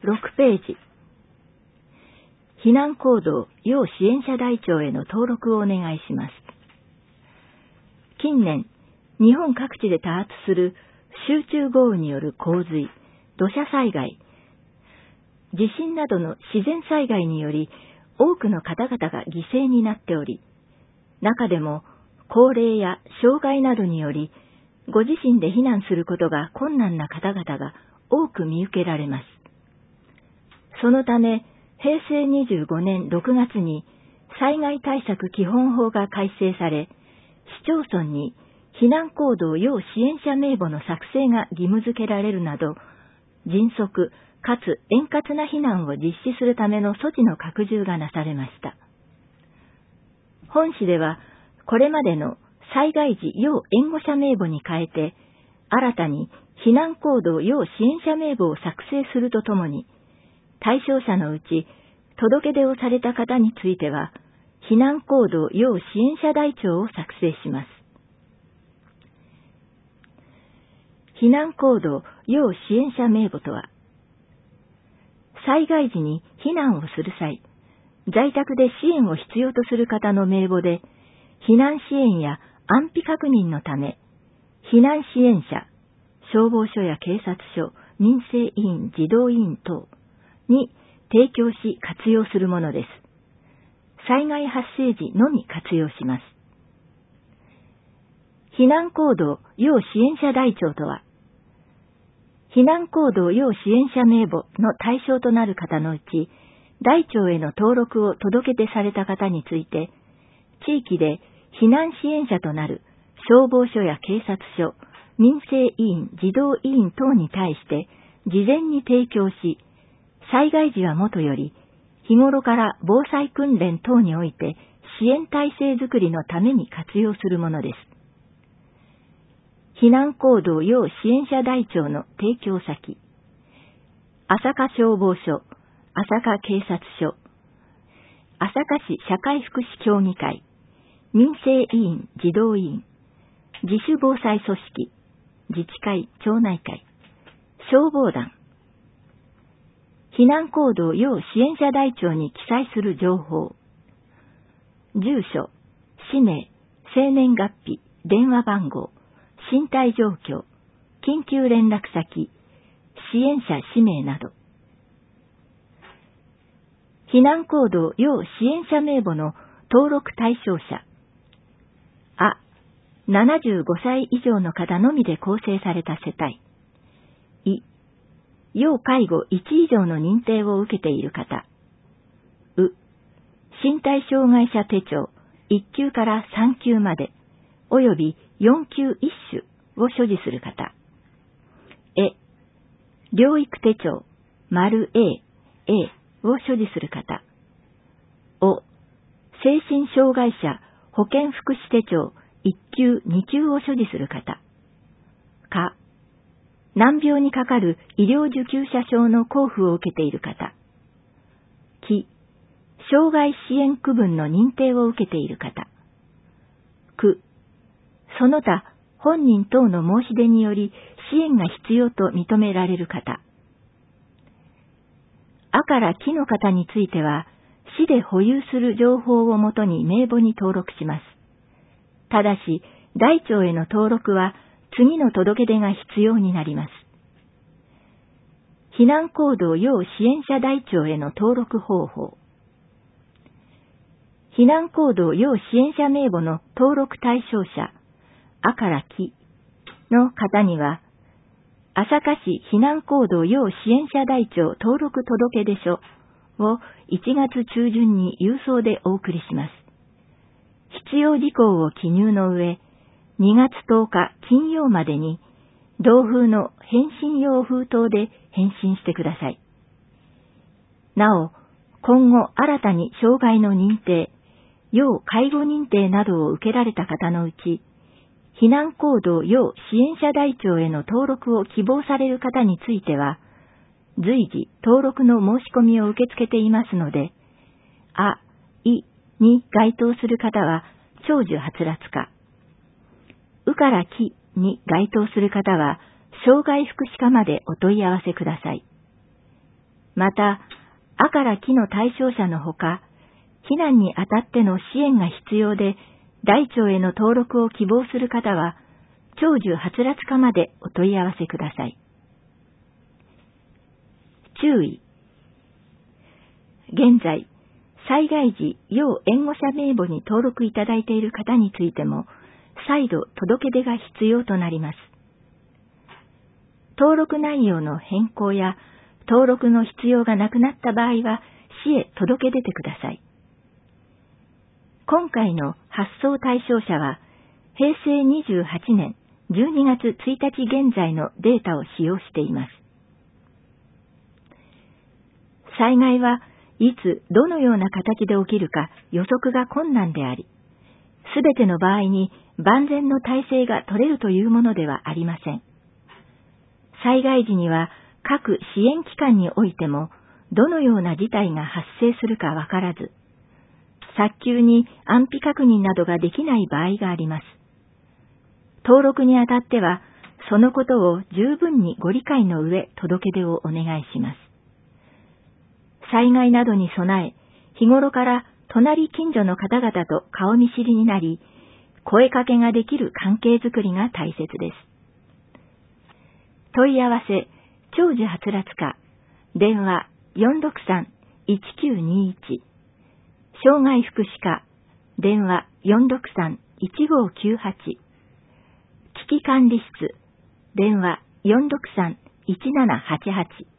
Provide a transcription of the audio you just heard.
6ページ。避難行動要支援者台帳への登録をお願いします。近年、日本各地で多発する集中豪雨による洪水、土砂災害、地震などの自然災害により多くの方々が犠牲になっており、中でも高齢や障害などによりご自身で避難することが困難な方々が多く見受けられます。そのため、平成25年6月に災害対策基本法が改正され、市町村に避難行動要支援者名簿の作成が義務付けられるなど、迅速かつ円滑な避難を実施するための措置の拡充がなされました。本市では、これまでの災害時要援護者名簿に変えて、新たに避難行動要支援者名簿を作成するとともに、対象者のうち届け出をされた方については、避難行動要支援者台帳を作成します。避難行動要支援者名簿とは、災害時に避難をする際、在宅で支援を必要とする方の名簿で、避難支援や安否確認のため、避難支援者、消防署や警察署、民生委員、児童委員等に提供し活用するものです。災害発生時のみ活用します。避難行動要支援者台帳とは、避難行動要支援者名簿の対象となる方のうち、台帳への登録を届け出された方について、地域で避難支援者となる消防署や警察署、民生委員、児童委員等に対して事前に提供し、災害時はもとより、日頃から防災訓練等において支援体制づくりのために活用するものです。避難行動要支援者台帳の提供先、朝霞消防署、朝霞警察署、朝霞市社会福祉協議会、民生委員、児童委員、自主防災組織、自治会、町内会、消防団、避難行動要支援者台帳に記載する情報、住所、氏名、生年月日、電話番号、身体状況、緊急連絡先、支援者氏名など。避難行動要支援者名簿の登録対象者。75歳以上の方のみで構成された世帯。要介護1以上の認定を受けている方。身体障害者手帳1級から3級まで、および4級1種を所持する方。療育手帳A を所持する方。精神障害者保健福祉手帳1級2級を所持する方。難病にかかる医療受給者証の交付を受けている方。障害支援区分の認定を受けている方。その他本人等の申し出により支援が必要と認められる方。からの方については、市で保有する情報をもとに名簿に登録します。ただし、台帳への登録は次の届け出が必要になります。避難行動要支援者台帳への登録方法。避難行動要支援者名簿の登録対象者、の方には、朝霞市避難行動要支援者台帳登録届出書を1月中旬に郵送でお送りします。必要事項を記入の上、2月10日金曜までに、同封の返信用封筒で返信してください。なお、今後新たに障害の認定、要介護認定などを受けられた方のうち、避難行動要支援者台帳への登録を希望される方については、随時登録の申し込みを受け付けていますので、に該当する方は長寿はつらつか、からに該当する方は障害福祉課までお問い合わせください。 また、あから木の対象者のほか、避難にあたっての支援が必要で、台帳への登録を希望する方は、長寿はつらつ課までお問い合わせください。注意。現在、災害時要援護者名簿に登録いただいている方についても、再度届け出が必要となります。登録内容の変更や登録の必要がなくなった場合は、市へ届け出てください。今回の発送対象者は、平成28年12月1日現在のデータを使用しています。災害はいつどのような形で起きるか予測が困難であり、すべての場合に万全の体制が取れるというものではありません。災害時には各支援機関においてもどのような事態が発生するかわからず、早急に安否確認などができない場合があります。登録にあたっては、そのことを十分にご理解の上、届け出をお願いします。災害などに備え、日頃から隣近所の方々と顔見知りになり、声かけができる関係づくりが大切です。問い合わせ、長寿はつらつ課、電話 463-1921、障害福祉課、電話 463-1598、危機管理室、電話 463-1788